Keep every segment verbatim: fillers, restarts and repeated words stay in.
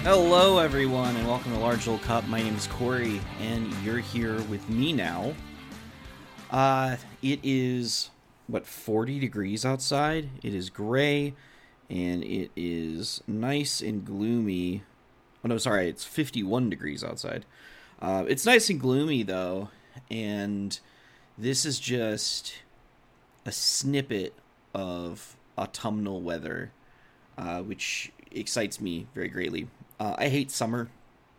Hello, everyone, and welcome to Large Old Cup. My name is Corey, and you're here with me now. Uh, it is, what, forty degrees outside? It is gray, and it is nice and gloomy. Oh, no, sorry, it's fifty-one degrees outside. Uh, it's nice and gloomy, though, and this is just a snippet of autumnal weather, uh, which excites me very greatly. Uh, I hate summer.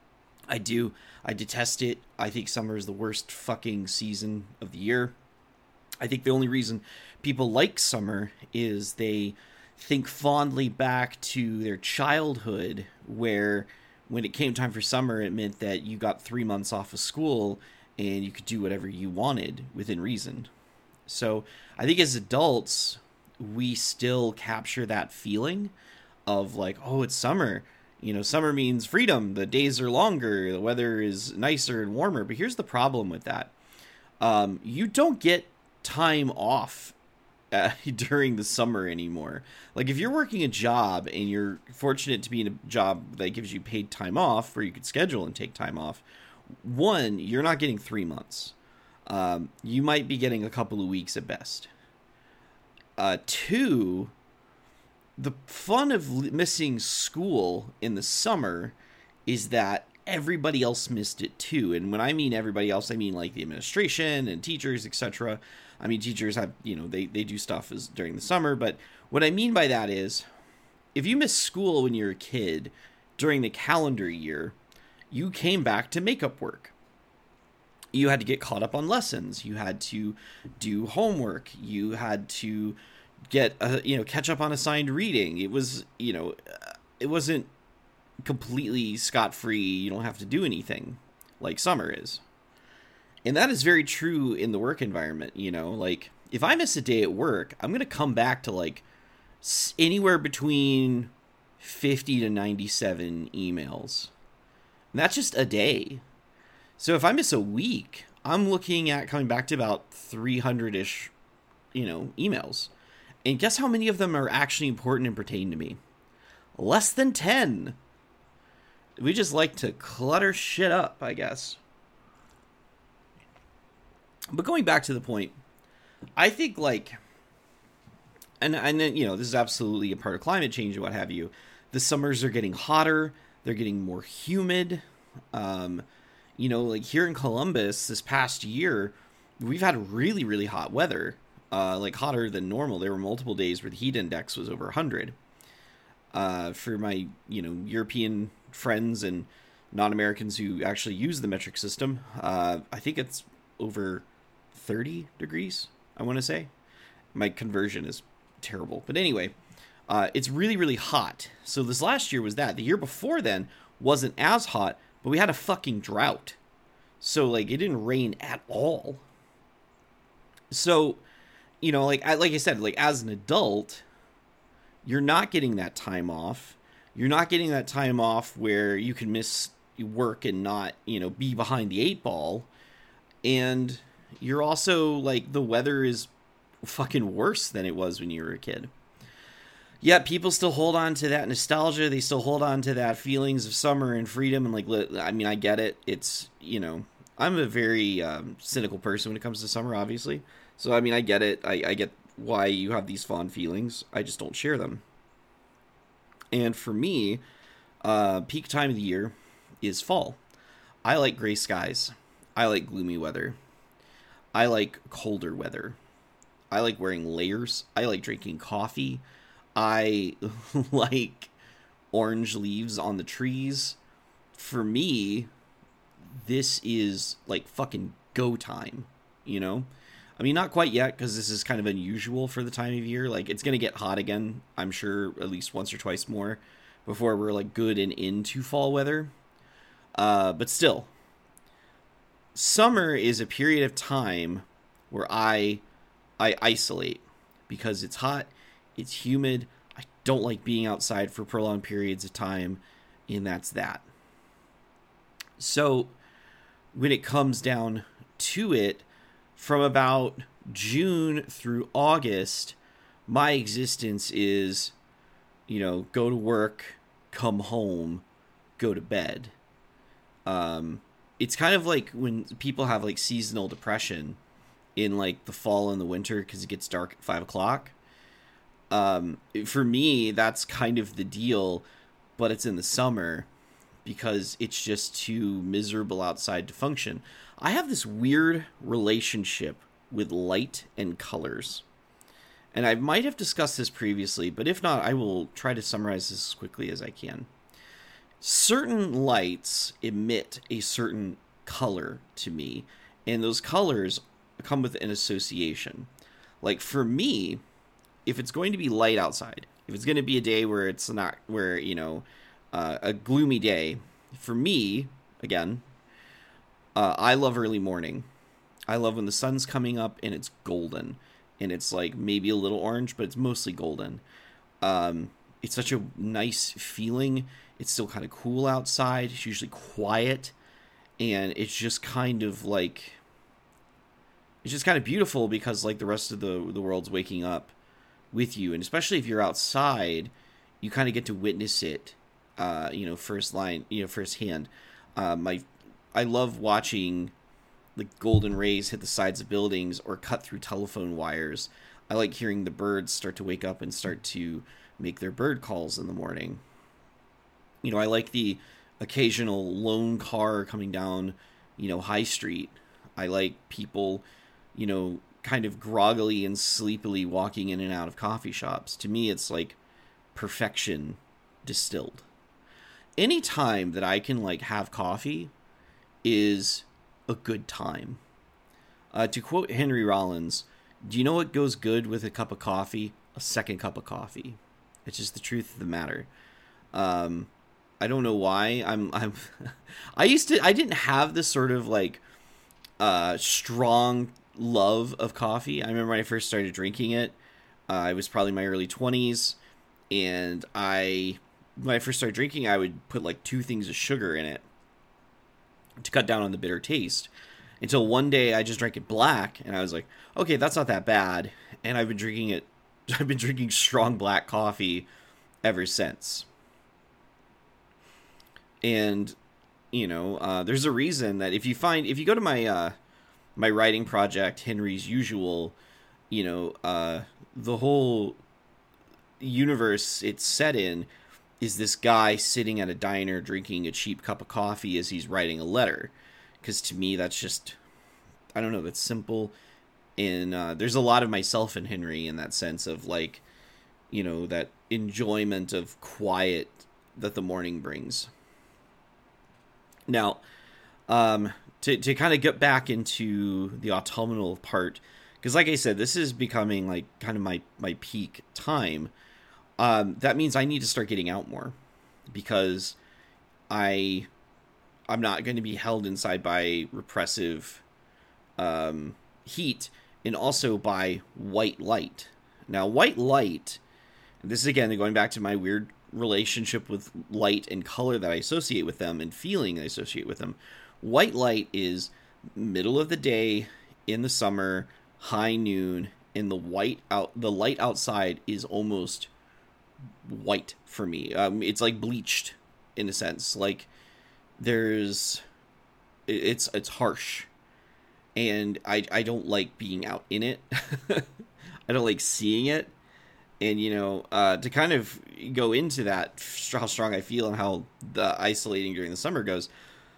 I do. I detest it. I think summer is the worst fucking season of the year. I think the only reason people like summer is they think fondly back to their childhood, where when it came time for summer, it meant that you got three months off of school and you could do whatever you wanted within reason. So I think as adults, we still capture that feeling of like, oh, it's summer. You know, summer means freedom. The days are longer. The weather is nicer and warmer. But here's the problem with that. Um, you don't get time off uh, during the summer anymore. Like, if you're working a job and you're fortunate to be in a job that gives you paid time off, where you could schedule and take time off, one, you're not getting three months. Um, you might be getting a couple of weeks at best. Uh, two... The fun of missing school in the summer is that everybody else missed it too. And when I mean everybody else, I mean like the administration and teachers, et cetera. I mean, teachers have, you know, they, they do stuff as during the summer. But what I mean by that is, if you missed school when you were a kid during the calendar year, you came back to makeup work. You had to get caught up on lessons. You had to do homework. You had to get a, you know, catch up on assigned reading. It was, you know, it wasn't completely scot-free. You don't have to do anything like summer is. And that is very true in the work environment. You know, like if I miss a day at work, I'm going to come back to like anywhere between fifty to ninety-seven emails. And that's just a day. So if I miss a week, I'm looking at coming back to about three hundred-ish, you know, emails. And guess how many of them are actually important and pertain to me? Less than ten. We just like to clutter shit up, I guess. But going back to the point, I think like, and and then, you know, this is absolutely a part of climate change and what have you. The summers are getting hotter. They're getting more humid. Um, you know, like here in Columbus this past year, we've had really, really hot weather. Uh, like hotter than normal. There were multiple days where the heat index was over one hundred. Uh, for my, you know, European friends and non-Americans who actually use the metric system, uh, I think it's over thirty degrees, I want to say. My conversion is terrible. But anyway, uh, it's really, really hot. So this last year was that. The year before then wasn't as hot, but we had a fucking drought. So, like, it didn't rain at all. So, you know, like I, like I said, like as an adult, you're not getting that time off. You're not getting that time off where you can miss work and not, you know, be behind the eight ball. And you're also like, the weather is fucking worse than it was when you were a kid. Yeah, people still hold on to that nostalgia. They still hold on to that feelings of summer and freedom. And like, I mean, I get it. It's, you know, I'm a very um, cynical person when it comes to summer, obviously. So, I mean, I get it. I, I get why you have these fond feelings. I just don't share them. And for me, uh, peak time of the year is fall. I like gray skies. I like gloomy weather. I like colder weather. I like wearing layers. I like drinking coffee. I like orange leaves on the trees. For me, this is like fucking go time, you know? I mean, not quite yet, because this is kind of unusual for the time of year. Like, it's going to get hot again, I'm sure, at least once or twice more, before we're, like, good and into fall weather. Uh, but still, summer is a period of time where I, I isolate, because it's hot, it's humid, I don't like being outside for prolonged periods of time, and that's that. So, when it comes down to it, from about June through August, my existence is, you know, go to work, come home, go to bed. Um, it's kind of like when people have like seasonal depression in like the fall and the winter because it gets dark at five o'clock. Um, for me, that's kind of the deal, but it's in the summer because it's just too miserable outside to function. I have this weird relationship with light and colors. And I might have discussed this previously, but if not, I will try to summarize this as quickly as I can. Certain lights emit a certain color to me, and those colors come with an association. Like for me, if it's going to be light outside, if it's going to be a day where it's not, where, you know, uh, a gloomy day, for me, again, uh, I love early morning. I love when the sun's coming up and it's golden, and it's like maybe a little orange, but it's mostly golden. Um, it's such a nice feeling. It's still kind of cool outside. It's usually quiet, and it's just kind of like, it's just kind of beautiful because like the rest of the the world's waking up with you, and especially if you're outside, you kind of get to witness it, uh, you know, first line, you know, firsthand. Uh, my, I love watching the golden rays hit the sides of buildings or cut through telephone wires. I like hearing the birds start to wake up and start to make their bird calls in the morning. You know, I like the occasional lone car coming down, you know, High Street. I like people, you know, kind of groggily and sleepily walking in and out of coffee shops. To me, it's like perfection distilled. Any time that I can like have coffee is a good time. Uh, to quote Henry Rollins, do you know what goes good with a cup of coffee? A second cup of coffee. It's just the truth of the matter. Um, I don't know why. I'm, I'm, I used to, I didn't have this sort of like, uh, strong love of coffee. I remember when I first started drinking it, uh, I was probably in my early twenties, and I, when I first started drinking, I would put like two things of sugar in it to cut down on the bitter taste, until one day I just drank it black, and I was like, okay, that's not that bad, and I've been drinking it, I've been drinking strong black coffee ever since. And, you know, uh, there's a reason that if you find, if you go to my, uh, my writing project, Henry's Usual, you know, uh, the whole universe it's set in is this guy sitting at a diner drinking a cheap cup of coffee as he's writing a letter. Because to me, that's just, I don't know, that's simple. And uh, there's a lot of myself in Henry in that sense of like, you know, that enjoyment of quiet that the morning brings. Now, um... To to kind of get back into the autumnal part, because like I said, this is becoming like kind of my, my peak time. Um, that means I need to start getting out more, because I I'm not going to be held inside by repressive um, heat, and also by white light. Now, white light, this is again going back to my weird relationship with light and color that I associate with them, and feeling I associate with them. White light is middle of the day in the summer, high noon, and the white out the light outside is almost white for me. Um, it's like bleached in a sense. Like there's, it's it's harsh, and I I don't like being out in it. I don't like seeing it, and you know, uh, to kind of go into that, how strong I feel and how the isolating during the summer goes.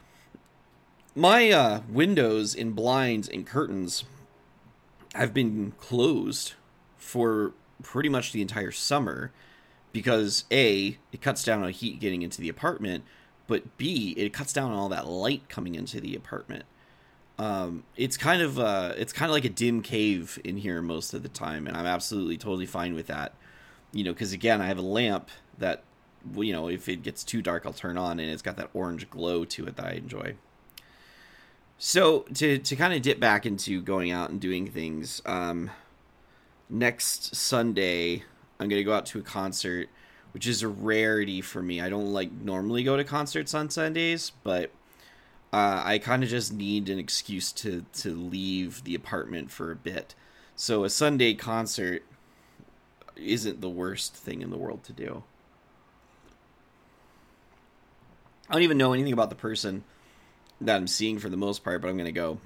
My uh, windows and blinds and curtains have been closed for pretty much the entire summer because A, it cuts down on heat getting into the apartment, but B, it cuts down on all that light coming into the apartment. Um, it's kind of uh, it's kind of like a dim cave in here most of the time, and I'm absolutely totally fine with that. You know, because again, I have a lamp that, you know, if it gets too dark, I'll turn on, and it's got that orange glow to it that I enjoy. So, to, to kind of dip back into going out and doing things, um, next Sunday, I'm going to go out to a concert, which is a rarity for me. I don't, like, normally go to concerts on Sundays, but uh, I kind of just need an excuse to, to leave the apartment for a bit. So, a Sunday concert isn't the worst thing in the world to do. I don't even know anything about the person that I'm seeing for the most part, but I'm going to go.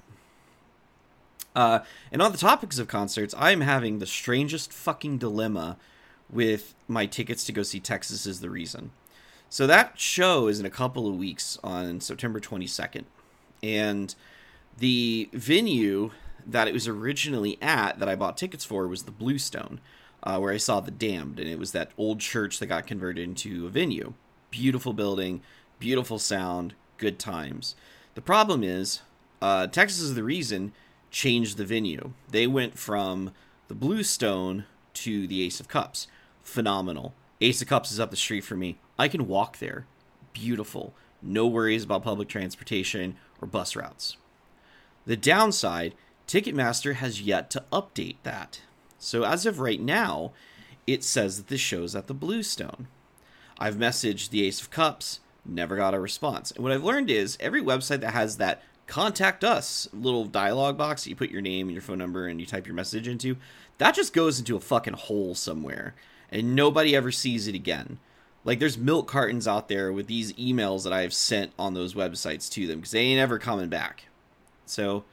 Uh, and on the topics of concerts, I'm having the strangest fucking dilemma with my tickets to go see Texas Is the Reason. So that show is in a couple of weeks on September twenty-second. And the venue that it was originally at that I bought tickets for was the Bluestone, uh, where I saw The Damned. And it was that old church that got converted into a venue. Beautiful building, beautiful sound, good times. The problem is, uh, Texas Is the Reason changed the venue. They went from the Bluestone to the Ace of Cups. Phenomenal. Ace of Cups is up the street for me. I can walk there. Beautiful. No worries about public transportation or bus routes. The downside, Ticketmaster has yet to update that. So as of right now, it says that the show's at the Bluestone. I've messaged the Ace of Cups, never got a response. And what I've learned is every website that has that contact us little dialogue box that you put your name and your phone number and you type your message into, that just goes into a fucking hole somewhere and nobody ever sees it again. Like, there's milk cartons out there with these emails that I've sent on those websites to them because they ain't ever coming back. So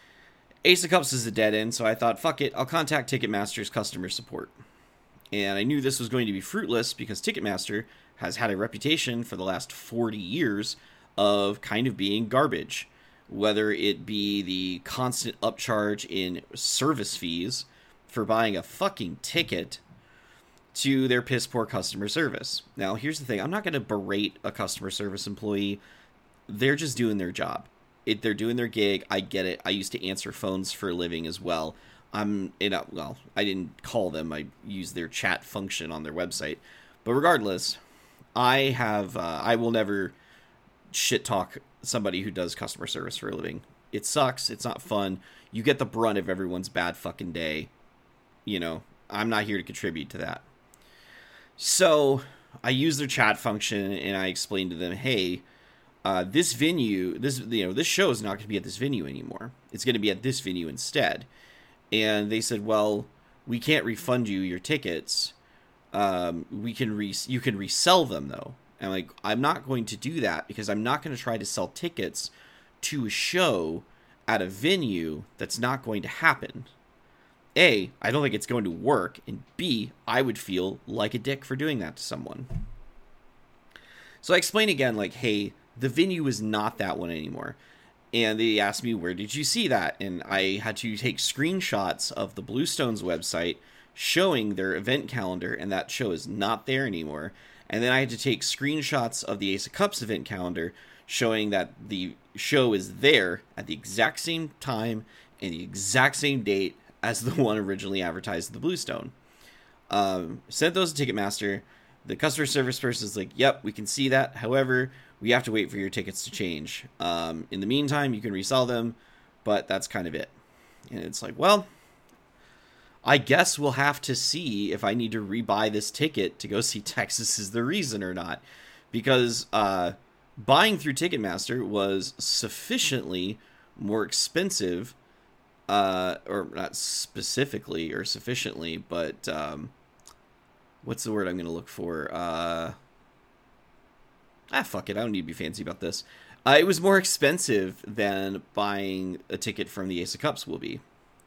Ace of Cups is a dead end, so I thought, fuck it, I'll contact Ticketmaster's customer support. And I knew this was going to be fruitless because Ticketmaster has had a reputation for the last forty years of kind of being garbage. Whether it be the constant upcharge in service fees for buying a fucking ticket to their piss poor customer service. Now, here's the thing. I'm not going to berate a customer service employee. They're just doing their job. It, they're doing their gig. I get it. I used to answer phones for a living as well. I'm in a, well, I didn't call them. I used their chat function on their website. But regardless, I have, uh, I will never shit talk somebody who does customer service for a living. It sucks. It's not fun. You get the brunt of everyone's bad fucking day. You know, I'm not here to contribute to that. So I use their chat function and I explained to them, hey, uh, this venue, this, you know, this show is not going to be at this venue anymore. It's going to be at this venue instead. And they said, well, we can't refund you your tickets. Um, we can re- you can resell them though. And I'm like, I'm not going to do that because I'm not going to try to sell tickets to a show at a venue that's not going to happen. A, I don't think it's going to work. And B, I would feel like a dick for doing that to someone. So I explain again, like, hey, the venue is not that one anymore. And they asked me, where did you see that? And I had to take screenshots of the Bluestone's website showing their event calendar, and that show is not there anymore. And then I had to take screenshots of the Ace of Cups event calendar showing that the show is there at the exact same time and the exact same date as the one originally advertised at the Bluestone. Um, sent those to Ticketmaster. The customer service person is like, yep, we can see that. However, we have to wait for your tickets to change. Um, in the meantime, you can resell them, but that's kind of it. And it's like, well, I guess we'll have to see if I need to rebuy this ticket to go see Texas Is the Reason or not. Because uh, buying through Ticketmaster was sufficiently more expensive, uh, or not specifically or sufficiently, but um, what's the word I'm going to look for? Uh, ah, fuck it. I don't need to be fancy about this. Uh, it was more expensive than buying a ticket from the Ace of Cups will be.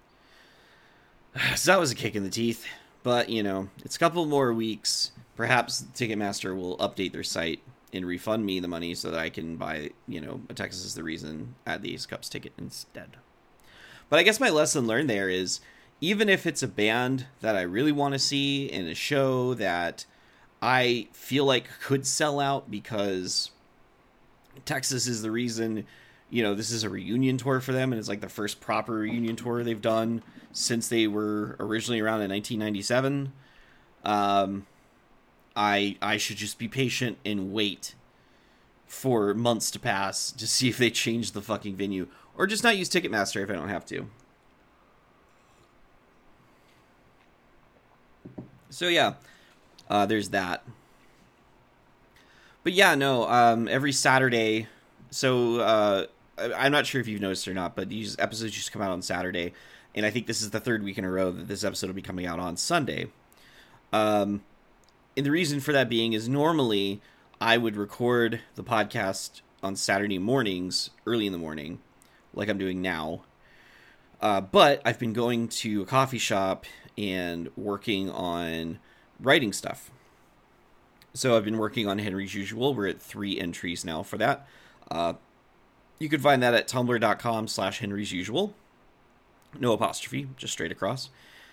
So that was a kick in the teeth. But, you know, it's a couple more weeks. Perhaps Ticketmaster will update their site and refund me the money so that I can buy, you know, a Texas Is the Reason at the Ace of Cups ticket instead. But I guess my lesson learned there is, even if it's a band that I really want to see in a show that I feel like could sell out because Texas Is the Reason, you know, this is a reunion tour for them, and it's like the first proper reunion tour they've done since they were originally around in nineteen ninety-seven. Um, I I should just be patient and wait for months to pass to see if they change the fucking venue, or just not use Ticketmaster if I don't have to. So yeah, uh, there's that. But yeah, no, um, every Saturday, so uh, I'm not sure if you've noticed or not, but these episodes used to come out on Saturday, and I think this is the third week in a row that this episode will be coming out on Sunday. Um, and the reason for that being is normally I would record the podcast on Saturday mornings, early in the morning, like I'm doing now. Uh, but I've been going to a coffee shop and working on writing stuff. So I've been working on Henry's Usual. We're at three entries now for that. Uh, you can find that at tumblr.com slash Henry's Usual. No apostrophe, just straight across.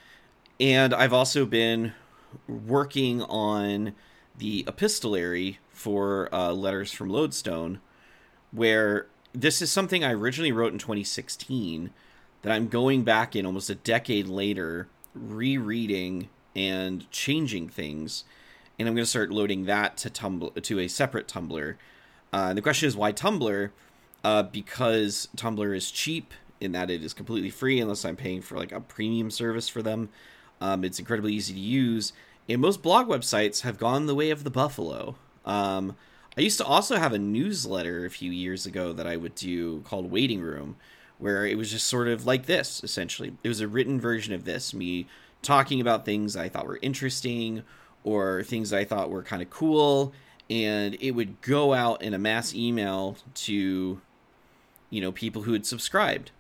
And I've also been working on the epistolary for uh, Letters from Lodestone, where this is something I originally wrote in twenty sixteen that I'm going back in almost a decade later, rereading and changing things. And I'm going to start loading that to Tumblr, to a separate Tumblr. Uh, and the question is, why Tumblr? Uh, because Tumblr is cheap in that it is completely free unless I'm paying for like a premium service for them. Um, it's incredibly easy to use. And most blog websites have gone the way of the buffalo. Um, I used to also have a newsletter a few years ago that I would do called Waiting Room, where it was just sort of like this, essentially. It was a written version of this, me talking about things I thought were interesting or things I thought were kind of cool, and it would go out in a mass email to, you know, people who had subscribed.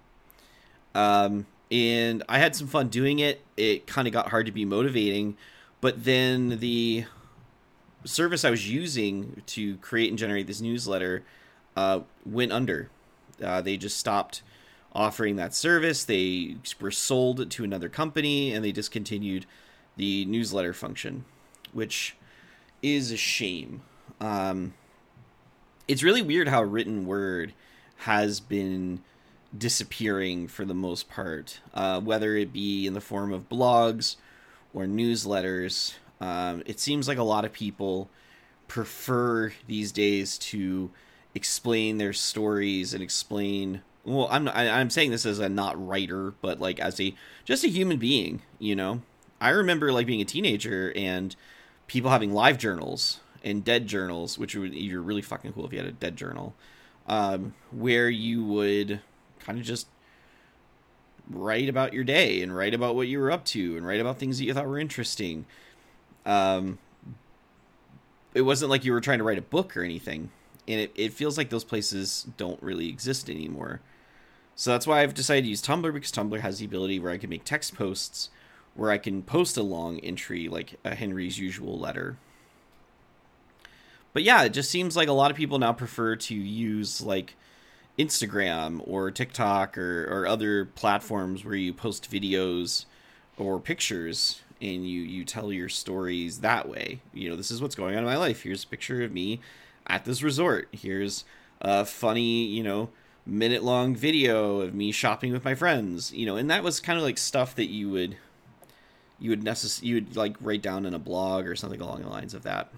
Um, and I had some fun doing it. It kind of got hard to be motivating, but then the service I was using to create and generate this newsletter uh, went under. Uh, they just stopped offering that service. They were sold to another company, and they discontinued the newsletter function, which is a shame. Um, it's really weird how written word has been disappearing for the most part, uh, whether it be in the form of blogs or newsletters. Um, it seems like a lot of people prefer these days to explain their stories and explain. Well, I'm I, I'm saying this as a not writer, but like as a just a human being. You know, I remember like being a teenager and people having live journals and dead journals, which would you're really fucking cool if you had a dead journal, um, where you would kind of just write about your day and write about what you were up to and write about things that you thought were interesting. Um, it wasn't like you were trying to write a book or anything. And it, it feels like those places don't really exist anymore. So that's why I've decided to use Tumblr, because Tumblr has the ability where I can make text posts, where I can post a long entry, like a Henry's Usual letter. But yeah, it just seems like a lot of people now prefer to use like Instagram or TikTok or, or other platforms where you post videos or pictures and you, you tell your stories that way. You know, this is what's going on in my life. Here's a picture of me at this resort. Here's a funny, you know, minute long video of me shopping with my friends, you know, and that was kind of like stuff that you would, you would necess- you would like write down in a blog or something along the lines of that.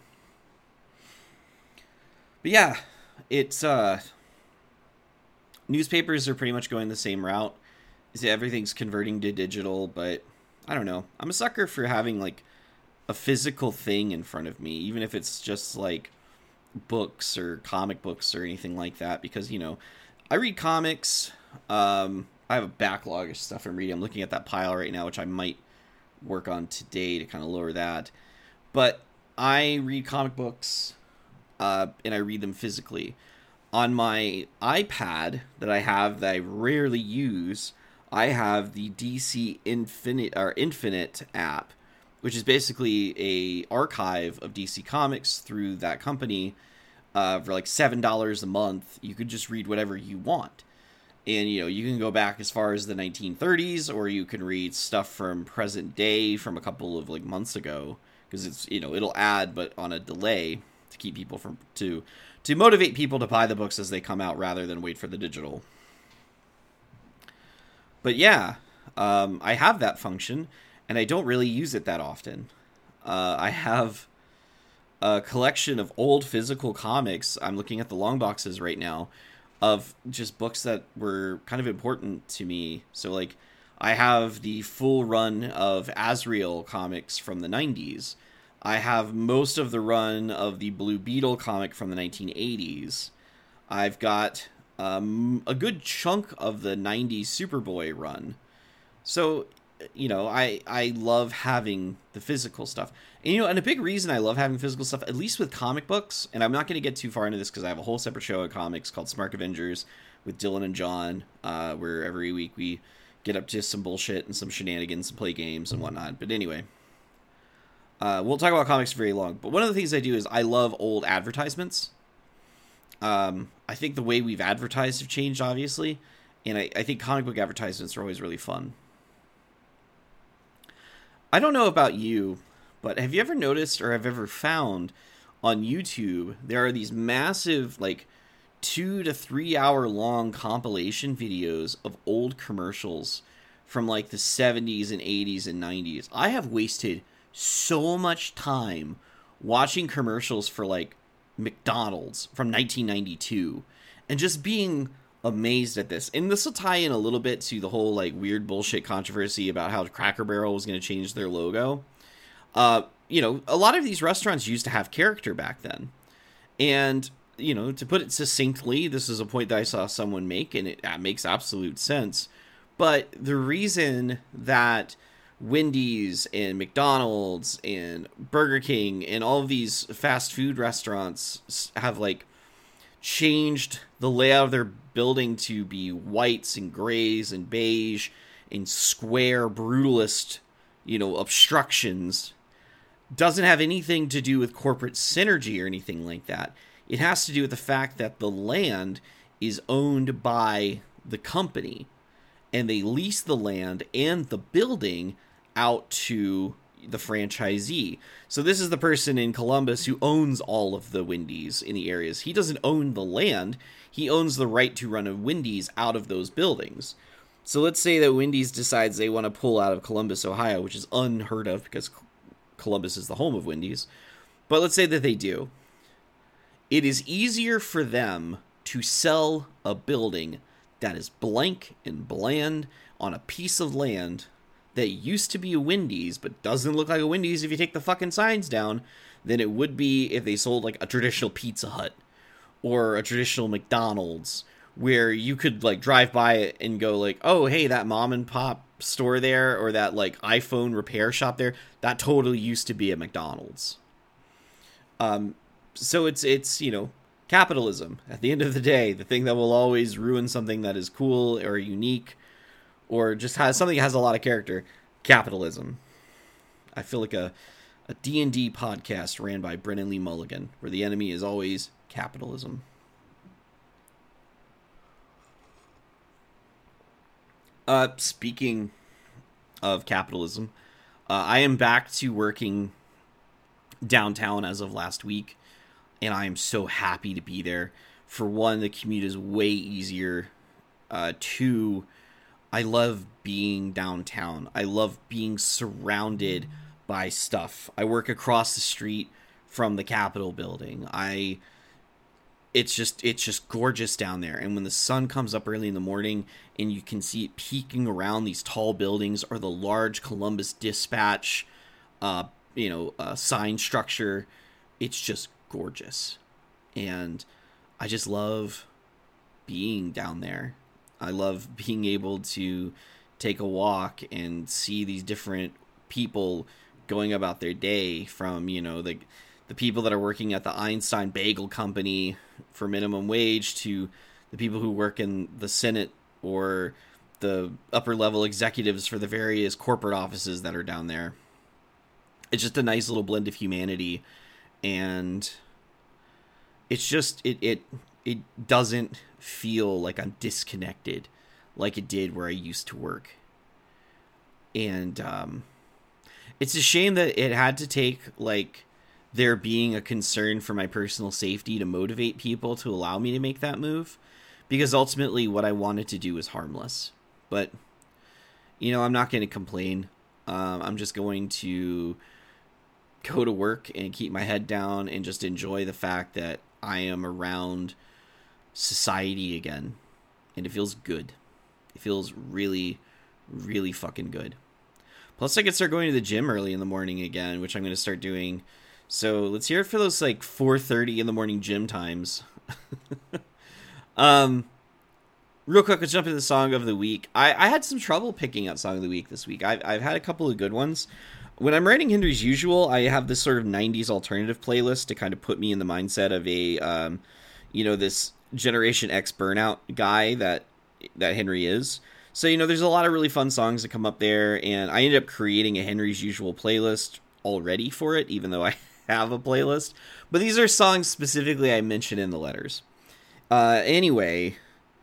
But yeah, it's, uh, newspapers are pretty much going the same route. Everything's converting to digital, but I don't know. I'm a sucker for having like a physical thing in front of me, even if it's just like books or comic books or anything like that, because, you know, I read comics. Um, I have a backlog of stuff I'm reading. I'm looking at that pile right now, which I might work on today to kind of lower that. But I read comic books, uh, and I read them physically. On my iPad that I have that I rarely use, I have the D C Infinite or Infinite app, which is basically a archive of D C Comics through that company. Uh, for like seven dollars a month, you could just read whatever you want. And, you know, you can go back as far as the nineteen thirties, or you can read stuff from present day from a couple of like months ago, because it's, you know, it'll add, but on a delay to keep people from, to, to motivate people to buy the books as they come out rather than wait for the digital. But yeah, um, I have that function, and I don't really use it that often. Uh, I have a collection of old physical comics. I'm looking at the long boxes right now of just books that were kind of important to me. So like I have the full run of Azrael comics from the nineties. I have most of the run of the Blue Beetle comic from the nineteen eighties. I've got um, a good chunk of the nineties Superboy run. So you know, I, I love having the physical stuff. And, you know, and a big reason I love having physical stuff, at least with comic books, and I'm not going to get too far into this because I have a whole separate show of comics called Smart Avengers with Dylan and John, uh, where every week we get up to some bullshit and some shenanigans and play games and whatnot. But anyway, uh, we'll talk about comics very long. But one of the things I do is I love old advertisements. Um, I think the way we've advertised have changed, obviously. And I, I think comic book advertisements are always really fun. I don't know about you, but have you ever noticed or have ever found on YouTube, there are these massive, like, two to three hour long compilation videos of old commercials from, like, the seventies and eighties and nineties. I have wasted so much time watching commercials for, like, McDonald's from nineteen ninety-two and just being amazed at this. And this will tie in a little bit to the whole, like, weird bullshit controversy about how Cracker Barrel was going to change their logo. Uh, you know, a lot of these restaurants used to have character back then. And, you know, to put it succinctly, this is a point that I saw someone make, and it makes absolute sense. But the reason that Wendy's and McDonald's and Burger King and all of these fast food restaurants have, like, changed the layout of their building to be whites and grays and beige and square brutalist, you know, obstructions doesn't have anything to do with corporate synergy or anything like that. It has to do with the fact that the land is owned by the company, and they lease the land and the building out to the franchisee. So this is the person in Columbus who owns all of the Wendy's in the areas. He doesn't own the land. He owns the right to run a Wendy's out of those buildings. So let's say that Wendy's decides they want to pull out of Columbus, Ohio, which is unheard of because Columbus is the home of Wendy's. But let's say that they do. It is easier for them to sell a building that is blank and bland on a piece of land that used to be a Wendy's but doesn't look like a Wendy's if you take the fucking signs down than it would be if they sold, like, a traditional Pizza Hut or a traditional McDonald's, where you could, like, drive by it and go, like, oh, hey, that mom and pop store there, or that, like, iPhone repair shop there, that totally used to be a McDonald's. Um, so it's, it's, you know, capitalism. At the end of the day, the thing that will always ruin something that is cool or unique or just has something that has a lot of character, capitalism. I feel like a, a D and D podcast ran by Brennan Lee Mulligan, where the enemy is always capitalism. Uh, speaking of capitalism, uh, I am back to working downtown as of last week, and I am so happy to be there. For one, the commute is way easier. Uh, two, I love being downtown. I love being surrounded by stuff. I work across the street from the Capitol building. I it's just it's just gorgeous down there. And when the sun comes up early in the morning and you can see it peeking around these tall buildings or the large Columbus Dispatch uh you know uh, sign structure, it's just gorgeous. And I just love being down there. I love being able to take a walk and see these different people going about their day, from, you know, the the people that are working at the Einstein Bagel Company for minimum wage to the people who work in the Senate or the upper level executives for the various corporate offices that are down there. It's just a nice little blend of humanity, and it's just it it it doesn't feel like I'm disconnected like it did where I used to work. And um it's a shame that it had to take, like, there being a concern for my personal safety to motivate people to allow me to make that move, because ultimately what I wanted to do was harmless. But, you know, I'm not going to complain. Um, I'm just going to go to work and keep my head down and just enjoy the fact that I am around society again. And it feels good. It feels really, really fucking good. Plus, I could start going to the gym early in the morning again, which I'm going to start doing. So let's hear it for those, like, four thirty in the morning gym times. um, real quick, let's jump into the song of the week. I, I had some trouble picking out song of the week this week. I've, I've had a couple of good ones. When I'm writing Henry's Usual, I have this sort of nineties alternative playlist to kind of put me in the mindset of a, um, you know, this Generation X burnout guy that that Henry is. So, you know, there's a lot of really fun songs that come up there, and I ended up creating a Henry's Usual playlist already for it, even though I have a playlist. But these are songs specifically I mentioned in the letters. Uh, anyway,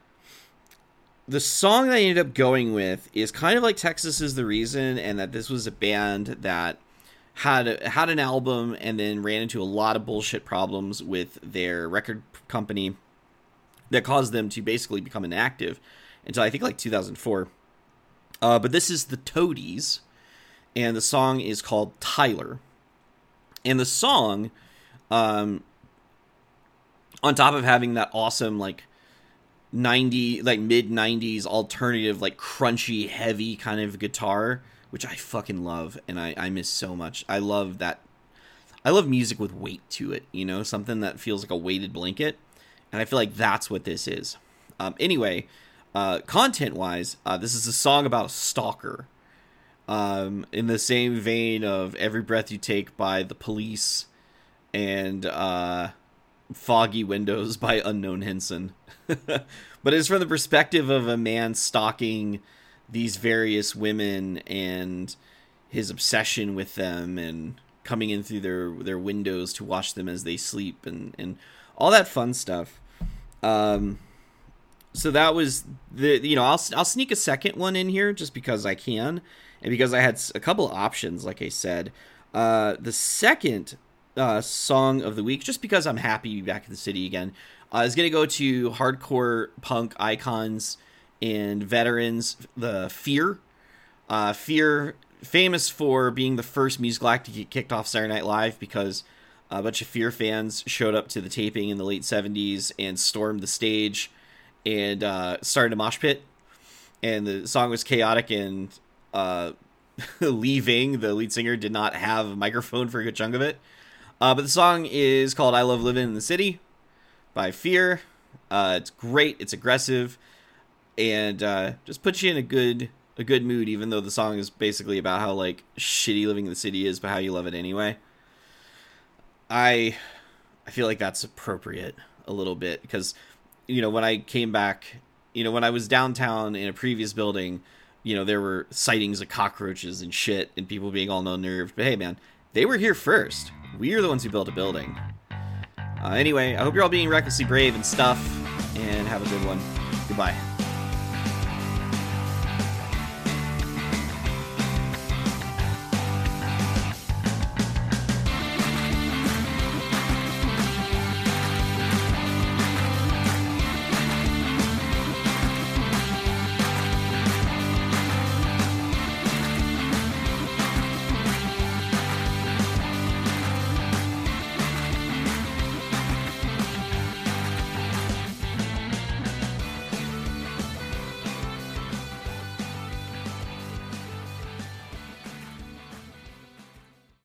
the song that I ended up going with is kind of like Texas Is the Reason, and that this was a band that had a, had an album and then ran into a lot of bullshit problems with their record company that caused them to basically become inactive until I think like two thousand four. Uh, but this is the Toadies, and the song is called Tyler. And the song, um, on top of having that awesome like ninety, like mid nineties alternative, like crunchy, heavy kind of guitar, which I fucking love and I, I miss so much. I love that. I love music with weight to it, you know, something that feels like a weighted blanket. And I feel like that's what this is. Um, anyway, uh, content-wise, uh, this is a song about a stalker. Um, in the same vein of Every Breath You Take by The Police and uh, Foggy Windows by Unknown Henson. But it's from the perspective of a man stalking these various women and his obsession with them and coming in through their, their windows to watch them as they sleep and, and all that fun stuff. Um, so that was the, you know, I'll, I'll sneak a second one in here just because I can. And because I had a couple of options, like I said. Uh, the second uh, song of the week, just because I'm happy to be back in the city again, uh, is going to go to hardcore punk icons and veterans, the Fear. Uh, Fear, famous for being the first musical act to get kicked off Saturday Night Live because a bunch of Fear fans showed up to the taping in the late seventies and stormed the stage and uh, started a mosh pit. And the song was chaotic, and uh, Leaving, the lead singer, did not have a microphone for a good chunk of it. Uh, but the song is called I Love Living in the City by Fear. Uh, it's great. It's aggressive. And uh, just puts you in a good a good mood, even though the song is basically about how like shitty living in the city is, but how you love it anyway. I I feel like that's appropriate a little bit because, you know, when I came back, you know, when I was downtown in a previous building, you know, there were sightings of cockroaches and shit and people being all no-nerved. But hey, man, they were here first. We are the ones who built a building. Uh, anyway, I hope you're all being recklessly brave and stuff, and have a good one. Goodbye.